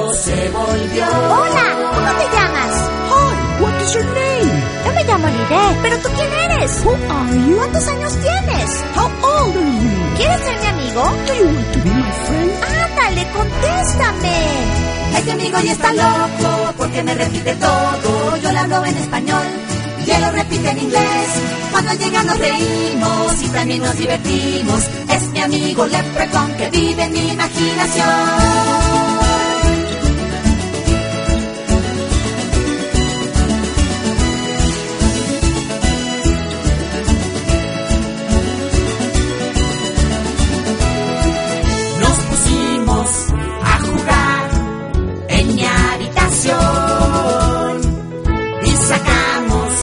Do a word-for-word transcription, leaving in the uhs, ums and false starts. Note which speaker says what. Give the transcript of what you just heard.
Speaker 1: loco se volvió.
Speaker 2: Hola, ¿cómo te llamas?
Speaker 3: Hi, what is your name?
Speaker 2: Yo me llamo Lide, pero ¿tú quién eres?
Speaker 3: Who are you?
Speaker 2: ¿Cuántos años tienes?
Speaker 3: How old are you?
Speaker 2: ¿Quieres ser mi amigo?
Speaker 3: Do you want to be my friend?
Speaker 2: Ándale, contéstame.
Speaker 1: Este amigo ya está loco porque me repite todo. Yo le hablo en español y él lo repite en inglés. Cuando llega nos reímos y también nos divertimos. Es mi amigo Leprechaun que vive en mi imaginación.